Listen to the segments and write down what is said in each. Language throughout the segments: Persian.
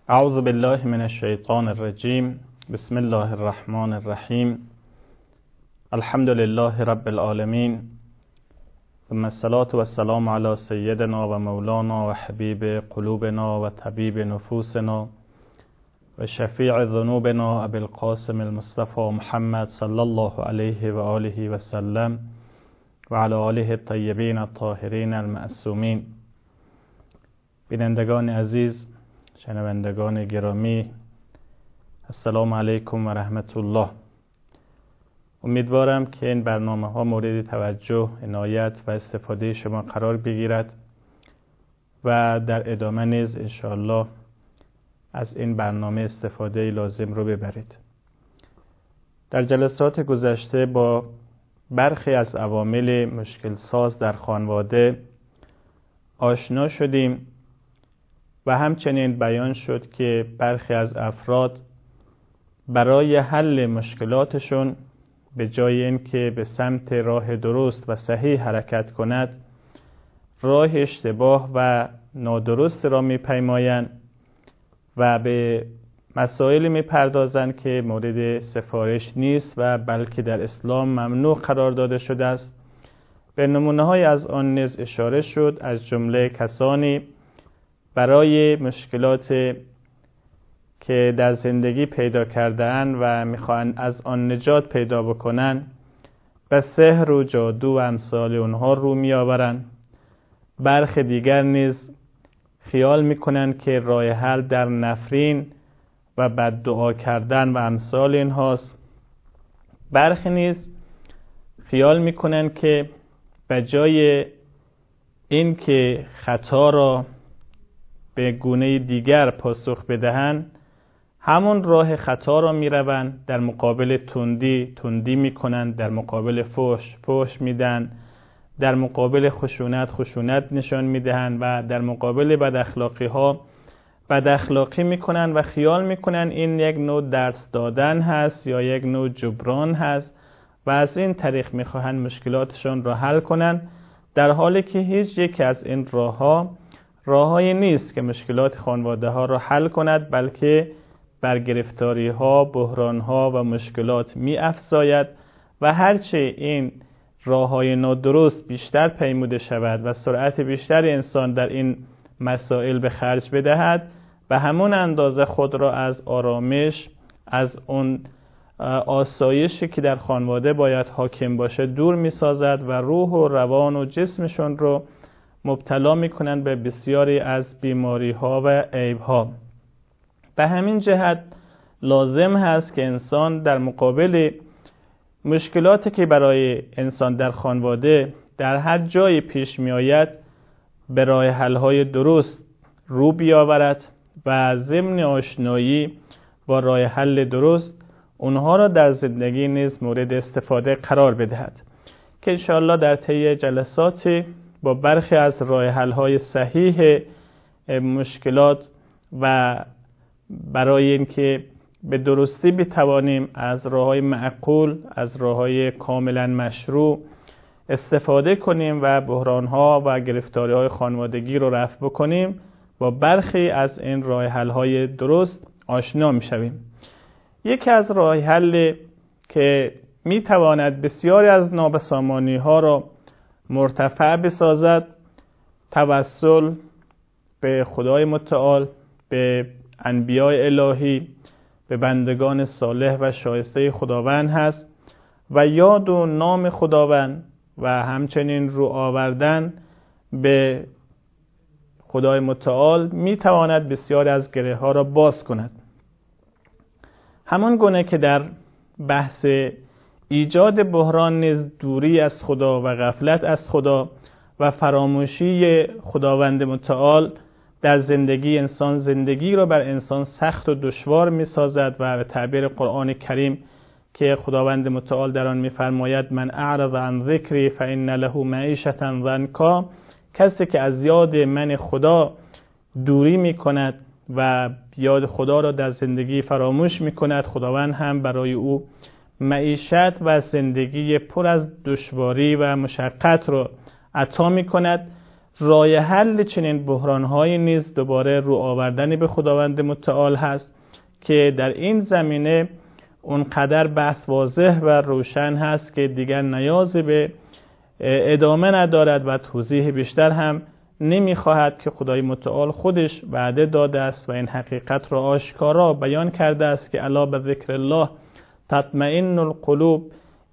اعوذ بالله من الشیطان الرجیم. بسم الله الرحمن الرحیم. الحمد لله رب العالمین، ثم الصلاة والسلام على سیدنا و مولانا و حبیب قلوبنا و طبیب نفوسنا و شفیع ذنوبنا ابی القاسم المصطفى محمد صلی الله علیه و آله و سلم و علی آله الطیبین الطاهرین المعصومین. بینندگان عزیز، شنوندگان گرامی، السلام علیکم و رحمت الله. امیدوارم که این برنامه ها مورد توجه، عنایت و استفاده شما قرار بگیرد و در ادامه نیز انشاءالله از این برنامه استفاده لازم رو ببرید. در جلسات گذشته با برخی از عوامل مشکل ساز در خانواده آشنا شدیم و همچنین بیان شد که برخی از افراد برای حل مشکلاتشون به جای اینکه به سمت راه درست و صحیح حرکت کند، راه اشتباه و نادرست را میپیمایند و به مسائل میپردازند که مورد سفارش نیست و بلکه در اسلام ممنوع قرار داده شده است. به نمونه‌های از آن نیز اشاره شد، از جمله کسانی برای مشکلات که در زندگی پیدا کرده‌اند و میخواهند از آن نجات پیدا بکنند به سحر و جادو و امثال اونها رو میآورند. برخی دیگر نیز خیال میکنند که راه حل در نفرین و بددعا کردن و امثال اینهاست. برخی نیز خیال میکنند که به جای این که خطا را به گونه دیگر پاسخ بدهند، همون راه خطا را میروند. در مقابل تندی میکنند، در مقابل فحش میدن، در مقابل خشونت نشان میدهند و در مقابل بد اخلاقی میکنند و خیال میکنند این یک نوع درس دادن هست یا یک نوع جبران هست و از این طریق میخواهند مشکلاتشون را حل کنند، در حالی که هیچ یک از این راههایی نیست که مشکلات خانواده ها را حل کند، بلکه بر گرفتاری ها، بحران ها و مشکلات می افزاید و هرچه این راههای نادرست بیشتر پیموده شود و سرعت بیشتر انسان در این مسائل به خرج بدهد، به همون اندازه خود را از آرامش، از اون آسایشی که در خانواده باید حاکم باشه دور می سازد و روح و روان و جسمشون رو مبتلا می کنند به بسیاری از بیماری ها و عیب ها. به همین جهت لازم هست که انسان در مقابل مشکلاتی که برای انسان در خانواده در هر جای پیش می آید به راه حل های درست رو بیاورد و ضمن آشنایی با راه حل درست اونها را در زندگی نیز مورد استفاده قرار بدهد که انشاءالله در طی جلساتی با برخی از راه حل های صحیح مشکلات و برای اینکه به درستی بتوانیم از راه‌های معقول، از راه‌های کاملا مشروع استفاده کنیم و بحران‌ها و گرفتاری‌های خانوادگی رو رفع بکنیم، با برخی از این راه حل‌های درست آشنا می‌شویم. یکی از راه حل که می‌تواند بسیاری از نابسامانی‌ها را مرتفع بسازد، توسل به خدای متعال، به انبیاء الهی، به بندگان صالح و شایسته خداوند هست و یاد و نام خداوند و همچنین رو آوردن به خدای متعال میتواند بسیار از گره ها را باز کند. همان گونه که در بحث ایجاد بحران نیز دوری از خدا و غفلت از خدا و فراموشی خداوند متعال در زندگی انسان، زندگی را بر انسان سخت و دشوار می سازد و به تعبیر قرآن کریم که خداوند متعال در آن می فرماید من اعرض عن ذکری فإن له معیشة ضنکا، کسی که از یاد من خدا دوری می کند و یاد خدا را در زندگی فراموش می کند، خداوند هم برای او معیشت و زندگی پر از دشواری و مشقت را عطا می کند. راه حل چنین بحران‌هایی نیز دوباره رو آوردن به خداوند متعال هست که در این زمینه اونقدر بحث واضح و روشن هست که دیگر نیازی به ادامه ندارد و توضیح بیشتر هم نمیخواهد که خدای متعال خودش وعده داده است و این حقیقت را آشکارا بیان کرده است که الا به ذکر الله تطمئن القلوب،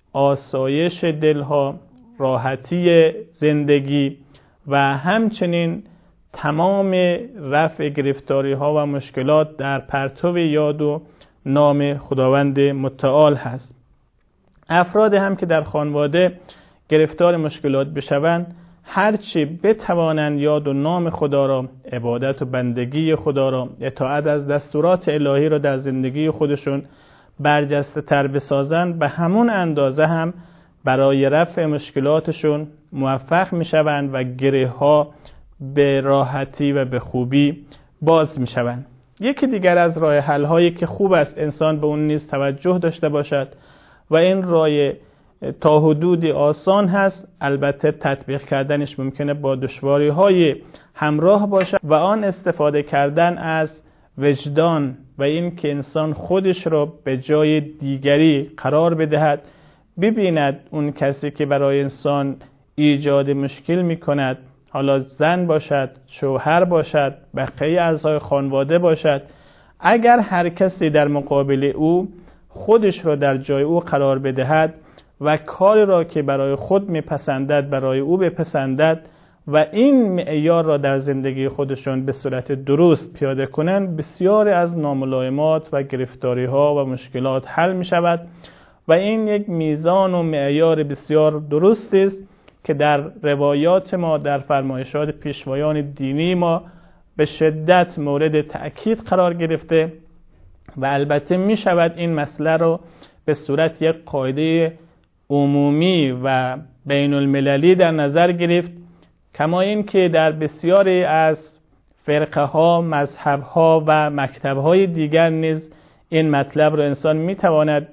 آسایش دلها، راحتی زندگی و همچنین تمام رفع گرفتاری ها و مشکلات در پرتو یاد و نام خداوند متعال هست. افراد هم که در خانواده گرفتار مشکلات بشوند، هرچی بتوانند یاد و نام خدا را، عبادت و بندگی خدا را، اطاعت از دستورات الهی را در زندگی خودشون برجسته تر بسازند، به همون اندازه هم برای رفع مشکلاتشون موفق می شوند و گره ها به راحتی و به خوبی باز می شوند. یکی دیگر از راه حل هایی که خوب است انسان به اون نیز توجه داشته باشد و این راه تا حدودی آسان هست، البته تطبیق کردنش ممکنه با دشواری های همراه باشد، و آن استفاده کردن از وجدان و این که انسان خودش را به جای دیگری قرار بدهد، ببیند اون کسی که برای انسان ایجاد مشکل می کند، حالا زن باشد، شوهر باشد، بقیه اعضای خانواده باشد، اگر هر کسی در مقابل او خودش را در جای او قرار بدهد و کاری را که برای خود میپسندد برای او بپسندد و این معیار را در زندگی خودشون به صورت درست پیاده کنند، بسیاری از ناملایمات و گرفتاری ها و مشکلات حل می شود و این یک میزان و معیار بسیار درست است که در روایات ما، در فرمایشات پیشوایان دینی ما به شدت مورد تأکید قرار گرفته و البته می شود این مسئله رو به صورت یک قاعده عمومی و بین المللی در نظر گرفت، کما این که در بسیاری از فرقه ها، مذهب ها و مکتب های دیگر نیز این مطلب رو انسان می تواند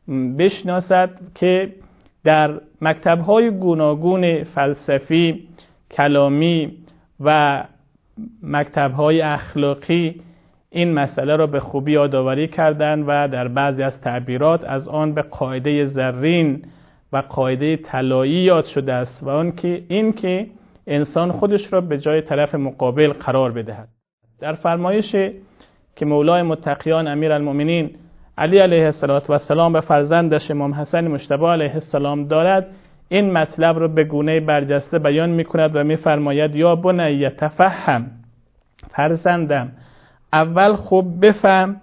بشناسد که در مکتب های گوناگون فلسفی، کلامی و مکتب های اخلاقی این مسئله را به خوبی یادآوری کردند و در بعضی از تعبیرات از آن به قاعده زرین و قاعده طلایی یاد شده است و آن که این که انسان خودش را به جای طرف مقابل قرار بدهد. در فرمایش که مولای متقیان امیرالمؤمنین علی علیه السلام به فرزندش امام حسن مجتبی علیه السلام دارد، این مطلب را به گونه برجسته بیان می کند و می فرماید یا بنی تفهم، فرزندم اول خوب بفهم،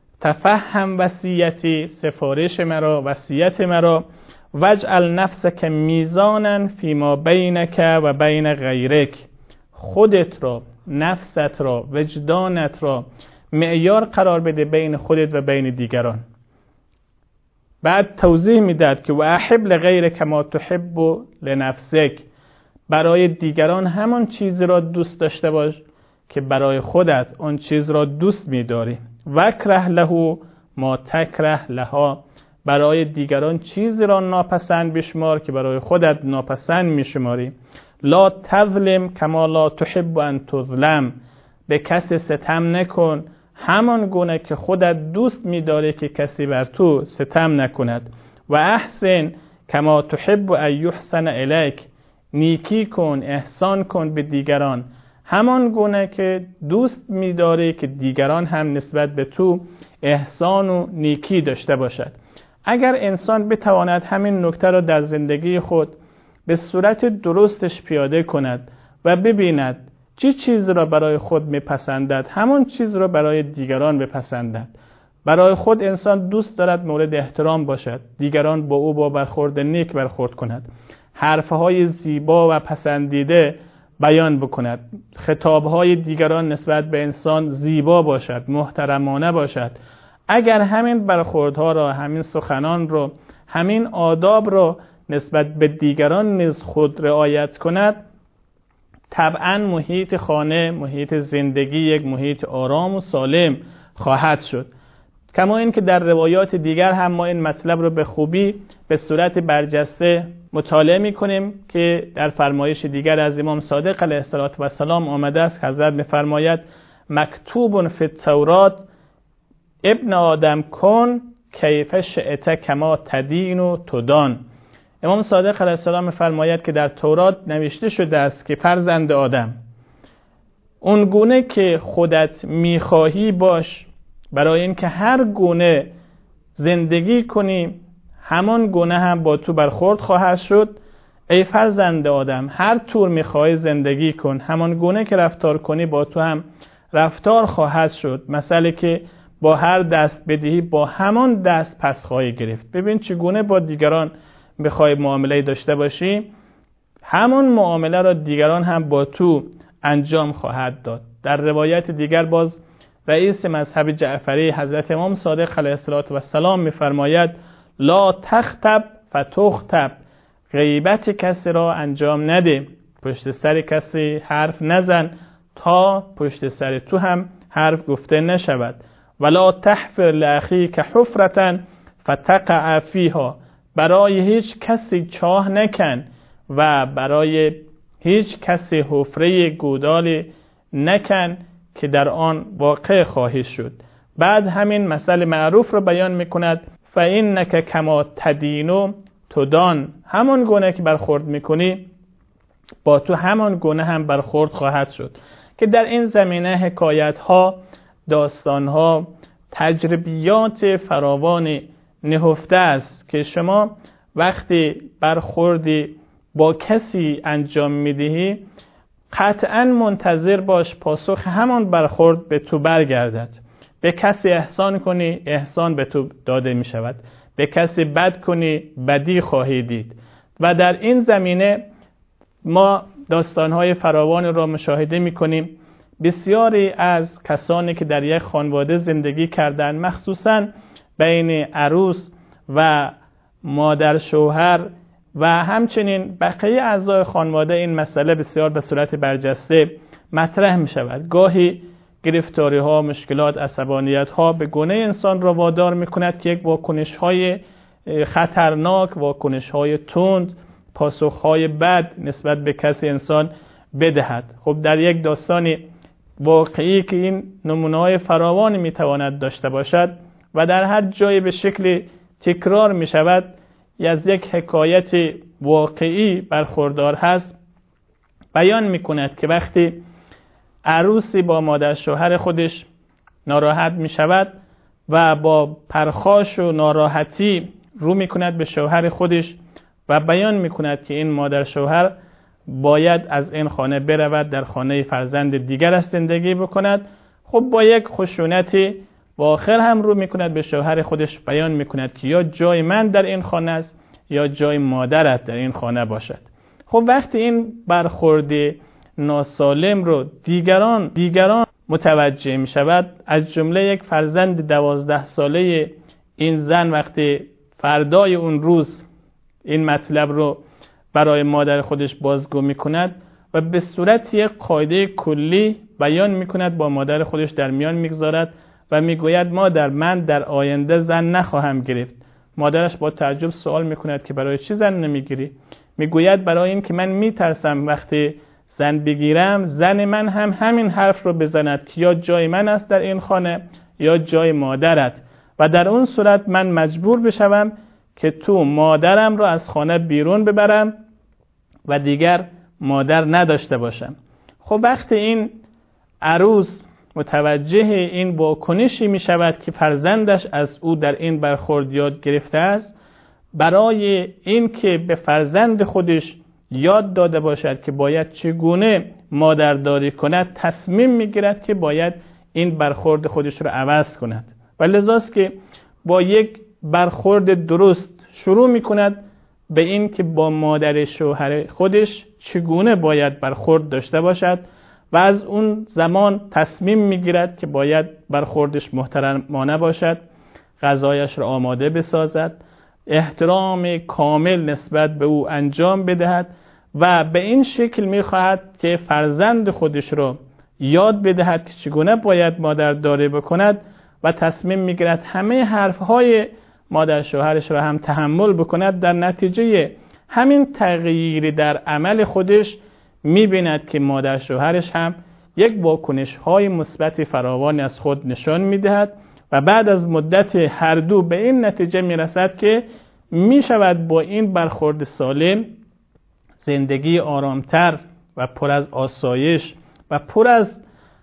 تفهم وصیتی، سفارش مرا، وصیت مرا، وجعل نفسک میزانا فیما بینک و بین غیرک، خودت را، نفست را، وجدانت را معیار قرار بده بین خودت و بین دیگران. بعد توضیح میداد که و احب لغیرک ما تحب لنفسک، برای دیگران همان چیزی را دوست داشته باش که برای خودت آن چیز را دوست می‌داری. وکره له ما تکره لها، برای دیگران چیزی را ناپسند بشمار که برای خودت ناپسند می‌شماری. لا تظلم کما لا تحب ان تظلم، به کسی ستم نکن همان گونه که خودت دوست می‌داری که کسی بر تو ستم نکند. و احسن کما تحب ان یحسن الیک، نیکی کن، احسان کن به دیگران همان گونه که دوست می‌داری که دیگران هم نسبت به تو احسان و نیکی داشته باشد. اگر انسان بتواند همین نکته را در زندگی خود به صورت درستش پیاده کند و ببیند چه چیز را برای خود میپسندد، همون چیز را برای دیگران بپسندد. برای خود انسان دوست دارد مورد احترام باشد، دیگران با او با برخورد نیک برخورد کند، حرفهای زیبا و پسندیده بیان بکند، خطابهای دیگران نسبت به انسان زیبا باشد، محترمانه باشد. اگر همین برخوردها را، همین سخنان را، همین آداب را نسبت به دیگران نیز خود رعایت کند، طبعا محیط خانه، محیط زندگی یک محیط آرام و سالم خواهد شد. کما این که در روایات دیگر هم ما این مطلب رو به خوبی به صورت برجسته مطالعه میکنیم که در فرمایش دیگر از امام صادق علیه السلام آمده است. حضرت میفرماید مکتوب فی التورات ابن آدم کن کیف شئت کما تدین و تدان. امام صادق علیه السلام میفرماید که در تورات نوشته شده است که فرزند آدم اون گونه که خودت میخواهی باش، برای اینکه هر گونه زندگی کنی همان گونه هم با تو برخورد خواهد شد. ای فرزند آدم هر طور میخواهی زندگی کن، همان گونه که رفتار کنی با تو هم رفتار خواهد شد. مثلا که با هر دست بدهی با همان دست پس خواهی گرفت. ببین چگونه با دیگران بخوای معامله داشته باشی، همان معامله را دیگران هم با تو انجام خواهد داد. در روایت دیگر باز رئیس مذهب جعفری حضرت امام صادق علیه السلام میفرماید لا تخطب فتخطب، غیبت کسی را انجام نده، پشت سر کسی حرف نزن تا پشت سر تو هم حرف گفته نشود. ولا تحفر لاخیک حفرة فتقع فیها، برای هیچ کسی چاه نکن و برای هیچ کسی حفره گودال نکن که در آن واقع خواهی شد. بعد همین مسئله معروف رو بیان میکند فإنک کما تدین تدان، همان گونه که برخورد میکنی با تو همان گونه هم برخورد خواهد شد. که در این زمینه حکایت ها، داستان ها، تجربیات فراوان نهفته است که شما وقتی برخوردی با کسی انجام میدهی قطعا منتظر باش پاسخ همان برخورد به تو برگردد. به کسی احسان کنی احسان به تو داده می شود، به کسی بد کنی بدی خواهی دید. و در این زمینه ما داستانهای فراوان را مشاهده می کنیم. بسیاری از کسانی که در یک خانواده زندگی کردند، مخصوصاً بین عروس و مادر شوهر و همچنین بقیه اعضای خانواده، این مسئله بسیار به صورت برجسته مطرح می شود. گاهی گرفتاری ها، مشکلات، عصبانیت ها به گونه انسان را وادار می کند که یک واکنش های خطرناک، واکنش های تند، پاسخ های بد نسبت به کسی انسان بدهد. خب در یک داستان واقعی که این نمونه های فراوانی می تواند داشته باشد و در هر جای به شکل تکرار می شود، از یک حکایت واقعی برخوردار هست، بیان می کند که وقتی عروسی با مادر شوهر خودش ناراحت می شود و با پرخاش و ناراحتی رو می کند به شوهر خودش و بیان می کند که این مادر شوهر باید از این خانه برود، در خانه فرزند دیگر است زندگی بکند. خب با یک خشونتی و آخر هم رو می کند به شوهر خودش، بیان می کند که یا جای من در این خانه است یا جای مادرت در این خانه باشد. خب وقتی این برخورد ناسالم رو دیگران متوجه می شود، از جمله یک فرزند 12 ساله این زن وقتی فردای اون روز این مطلب رو برای مادر خودش بازگو می کند و به صورت یک قاعده کلی بیان می کند، با مادر خودش در میان می گذارد و می گوید مادر من در آینده زن نخواهم گرفت. مادرش با تعجب سوال می کند که برای چی زن نمی گیری؟ می گوید برای این که من می ترسم وقتی زن بگیرم زن من هم همین حرف رو بزند که یا جای من است در این خانه یا جای مادرت، و در اون صورت من مجبور بشوم که تو مادرم رو از خانه بیرون ببرم و دیگر مادر نداشته باشم. خب وقتی این عروس متوجه این واکنشی می شود که فرزندش از او در این برخورد یاد گرفته است، برای این که به فرزند خودش یاد داده باشد که باید چگونه مادرداری کند، تصمیم می گیرد که باید این برخورد خودش رو عوض کند و لذاست که با یک برخورد درست شروع می کند به این که با مادر شوهر خودش چگونه باید برخورد داشته باشد و از اون زمان تصمیم می گیرد که باید برخوردش محترمانه باشد، غذایش را آماده بسازد، احترام کامل نسبت به او انجام بدهد و به این شکل می خواهد که فرزند خودش را یاد بدهد که چگونه باید مادرداری بکند و تصمیم می گیرد همه حرفهای مادر شوهرش را هم تحمل بکند. در نتیجه همین تغییری در عمل خودش می‌بیند که مادر شوهرش هم یک واکنش‌های مثبت فراوانی از خود نشان می‌دهد و بعد از مدت هر دو به این نتیجه می‌رسد که می‌شود با این برخورد سالم زندگی آرامتر و پر از آسایش و پر از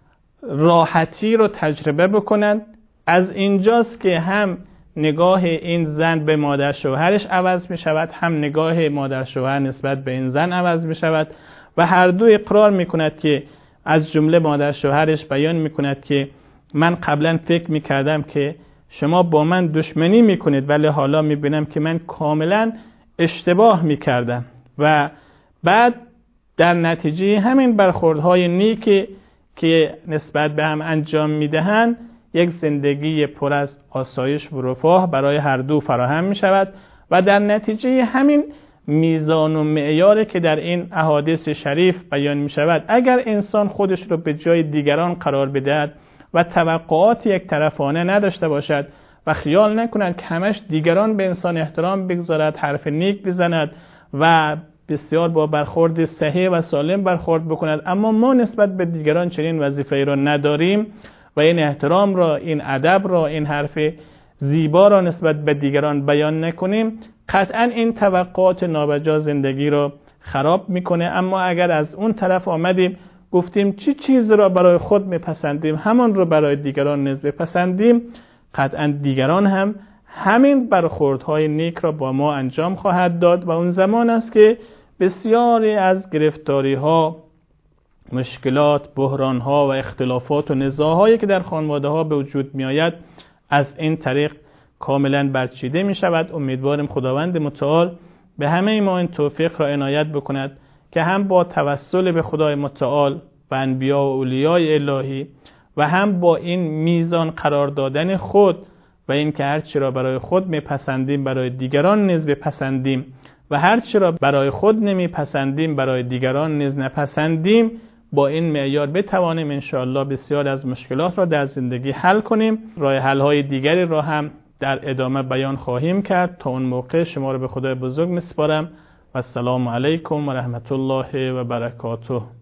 راحتی رو تجربه بکنند. از اینجاست که هم نگاه این زن به مادر شوهرش عوض می شود، هم نگاه مادر شوهر نسبت به این زن عوض می شود و هر دو اقرار می کند که از جمله مادر شوهرش بیان می کند که من قبلا فکر می کردم که شما با من دشمنی می کنید، ولی حالا می بینم که من کاملا اشتباه می کردم. و بعد در نتیجه همین برخوردهای نیکی که نسبت به هم انجام می دهند یک زندگی پر از آسایش و رفاه برای هر دو فراهم می شود و در نتیجه همین میزان و معیاری که در این احادیث شریف بیان می شود، اگر انسان خودش رو به جای دیگران قرار بدهد و توقعات یک طرفانه نداشته باشد و خیال نکند که همش دیگران به انسان احترام بگذارد، حرف نیک بزند و بسیار با برخورد صحیح و سالم برخورد بکند، اما ما نسبت به دیگران چنین وظیفه‌ای را نداریم و این احترام را، این ادب را، این حرف زیبا را نسبت به دیگران بیان نکنیم، قطعا این توقعات نابجا زندگی را خراب میکنه. اما اگر از اون طرف آمدیم گفتیم چی چیز را برای خود میپسندیم همان را برای دیگران نیز بپسندیم، قطعا دیگران هم همین برخوردهای نیک را با ما انجام خواهد داد و اون زمان است که بسیاری از گرفتاری‌ها، مشکلات، بحران‌ها و اختلافات و نزاع‌هایی که در خانواده‌ها به وجود می‌آید از این طریق کاملا برچیده می‌شود. امیدواریم خداوند متعال به همه ما این توفیق را عنایت بکند که هم با توسل به خدای متعال و انبیا و اولیای الهی و هم با این میزان قرار دادن خود و این که هرچی را برای خود میپسندیم برای دیگران نیز بپسندیم و هرچی را برای خود نمیپسندیم برای دیگران نیز نپسندیم، با این معیار بتوانیم انشاءالله بسیار از مشکلات را در زندگی حل کنیم. راه حل‌های دیگری را هم در ادامه بیان خواهیم کرد. تا اون موقع شما را به خدای بزرگ میسپارم و السلام علیکم و رحمت الله و برکاته.